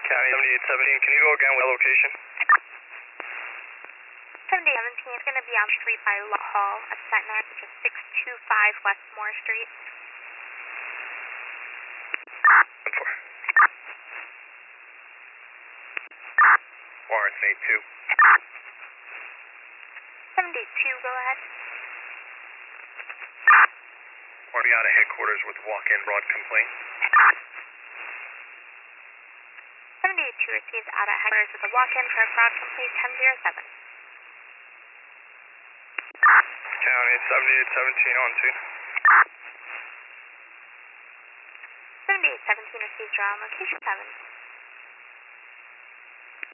County 7817, can you go again with location? 7817 is going to be on street by Law Hall at Centenac, which is 625 West Moore Street. 4. Lawrence 82. 72, go ahead. Already out of headquarters with walk-in broad complaint. 72 receives out at headquarters with a walk-in for a fraud complaint 1007. County 7817 on scene. 7817 receives draw on location 7.